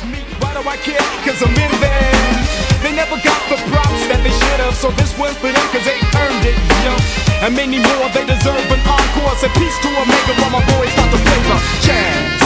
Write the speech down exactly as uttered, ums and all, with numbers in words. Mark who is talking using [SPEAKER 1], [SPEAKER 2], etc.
[SPEAKER 1] me. Why do I care? Cause I'm in there. They never got the props that they should have, so this one's for them cause they earned it, yo. And many more, they deserve an encore. Say peace to Omega while my boys start to play the jazz.